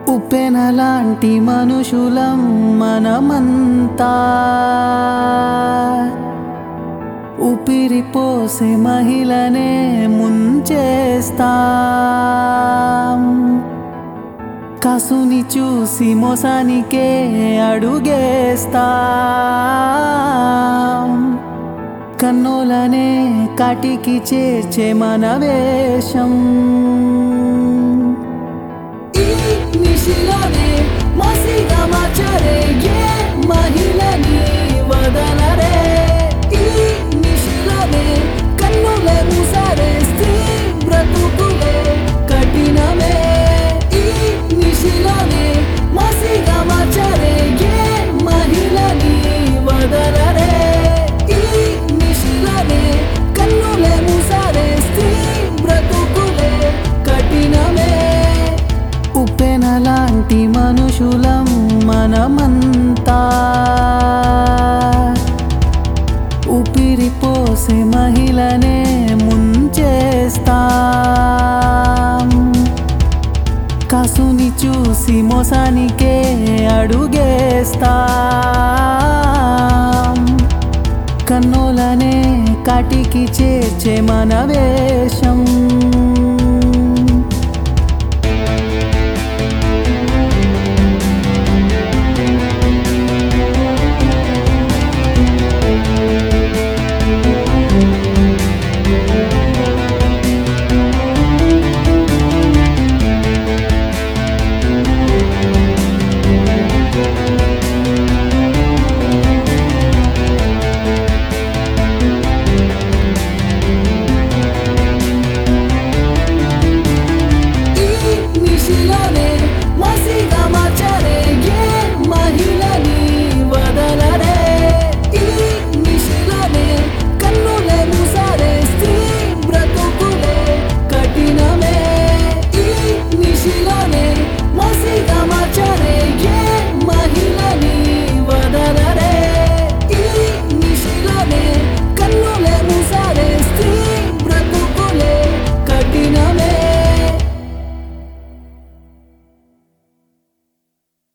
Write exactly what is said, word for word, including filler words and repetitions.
ఉప్పెనలాంటి మనుషులం మనమంతా, ఊపిరిపోసే మహిళనే ముంచేస్తాం. కసుని చూసి మోసానికే అడుగేస్తాం. కన్నులనే కాటికి చేర్చే మన వేషం. ఈ నిశిలోనే మసిగా మార్చరే ఏ మహిళని వదలరే. ఈ నిశిలోనే కన్నులే మూసారే స్త్రీ బ్రతుకులే కఠినమే. ఈ నిశిలోనే మసిగా మార్చరే ఏ మహిళని వదలరే. ఈ నిశిలోనే కన్నులే మూసారే స్త్రీ బ్రతుకులే కఠినమే. ఉప్పెనలాంటి మనుషులం మనమంతా, ఊపిరిపోసే మహిళనే ముంచేస్తాం. కసుని చూసి మోసానికే అడుగేస్తాం. కన్నులనే కాటికి చేర్చే మన వేషం.